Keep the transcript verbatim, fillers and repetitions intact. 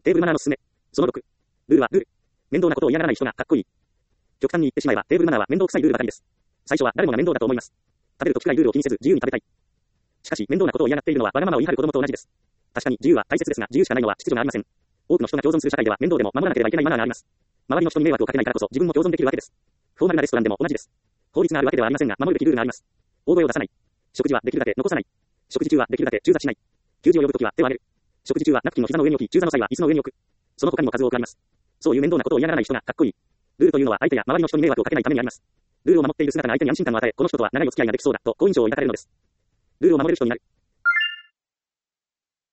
テーブルマナーのすすめ。そのろく。ルールはルール。面倒なことを嫌がらない人がかっこいい。極端に言ってしまえばテーブルマナーは面倒くさいルールばかりです。最初は誰もが面倒だと思います。食べるときくらいルールを気にせず自由に食べたい。しかし面倒なことを嫌がっているのはわがままを言い張る子供と同じです。確かに自由は大切ですが自由しかないのは秩序がありません。多くの人が共存する社会では面倒でも守らなければいけないマナーがあります。周りの人に迷惑をかけないからこそ自分も共存できるわけです。フォーマルなレストランでも同じです。法律があるわけではありませんが守るべきルールがあります。大声を出さない。食事はできるだけ残さない。食事中はできるだけ中座しない。給仕を呼ぶときは手を挙げる。食事中はナプキンを膝の上に置き、中座の際は椅子の上に置く。その他にも数多くあります。そういう面倒なことを嫌がらない人がかっこいい。ルールというのは相手や周りの人に迷惑をかけないためにあります。ルールを守っている姿が相手に安心感を与え、この人とは長いお付き合いができそうだと好印象を抱かれるのです。ルールを守れる人になる。